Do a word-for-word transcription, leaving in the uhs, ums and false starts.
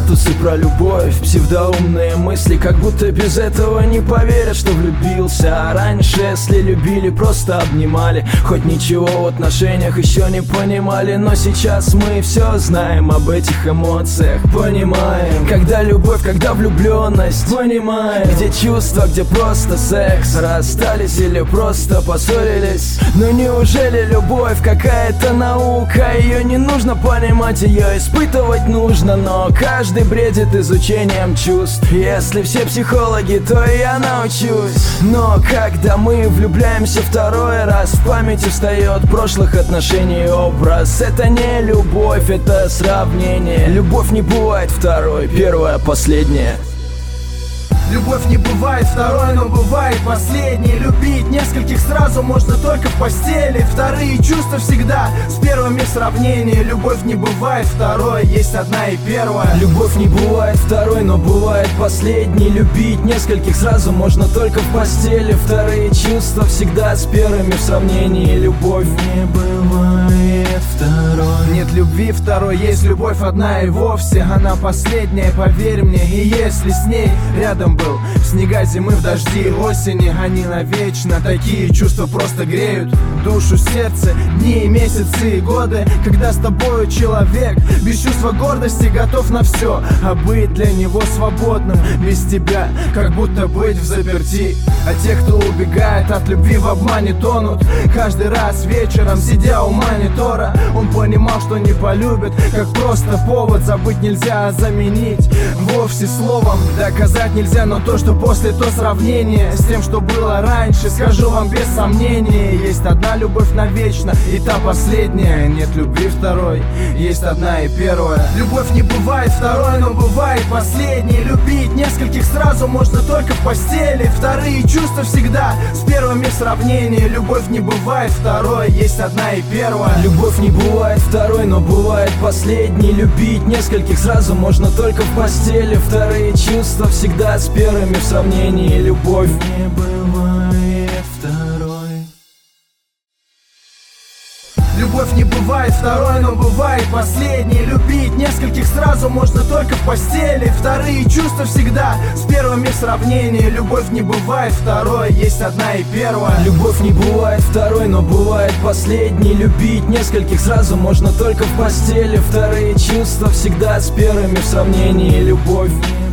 статусы про любовь, псевдоумные мысли, как будто без этого не поверят, что влюбился. А раньше, если любили, просто обнимали, хоть ничего в отношениях еще не понимали. Но сейчас мы все знаем об этих эмоциях, понимаем, когда любовь, когда влюбленность, понимаем, где чувства, где просто секс. Расстались или просто поссорились. Но неужели любовь какая-то наука? Ее не нужно понимать, ее испытывать нужно. Но каждый бредит изучением чувств. Если все психологи, то и я научусь. Но когда мы влюбляемся второй раз, в памяти встает прошлых отношений образ. Это не любовь, это сравнение. Любовь не бывает второй, первая последняя. Любовь не бывает второй, но бывает последней. Любить нескольких сразу можно только в постели. Вторые чувства всегда с первыми в сравнении. Любовь не бывает второй, есть одна и первая. Любовь не бывает второй, но бывает последней. Любить нескольких сразу можно только в постели. Вторые чувства всегда с первыми в сравнении. Любовь не бывает второй. Нет любви второй, есть любовь одна и вовсе. Она последняя, поверь мне. И если с ней рядом был в снега, зимы, в дожди, осени, они навечно. Такие чувства просто греют душу, сердце, дни, месяцы и годы. Когда с тобою человек без чувства гордости готов на все, а быть для него свободным без тебя, как будто быть в заперти. А те, кто убегает от любви, в обмане тонут. Каждый раз вечером, сидя у монитора, он понимал, что не полюбит, как просто повод. Забыть нельзя, а заменить вовсе словом доказать нельзя. Но то, что после, то сравнение с тем, что было раньше, скажу вам без сомнения. Есть одна любовь навечно, и та последняя. Нет любви второй, есть одна и первая. Любовь не бывает второй, но бывает последней. Любить нескольких сразу можно только в постели. Вторые чувства всегда с первыми в сравнении. Любовь не бывает второй, есть одна и первая. Любовь не бывает второй, но бывает последней. Любить нескольких сразу можно только в постели. Вторые чувства всегда с первыми в сравнении. Любовь не бывает второй. Любовь не бывает второй, но бывает последней. Любить нескольких сразу можно только в постели. Вторые чувства всегда с первыми в сравнении. Любовь не бывает второй, есть одна и первая. Любовь не бывает второй, но бывает последней. Любить нескольких сразу можно только в постели. Вторые чувства всегда с первыми в сравнении. Любовь не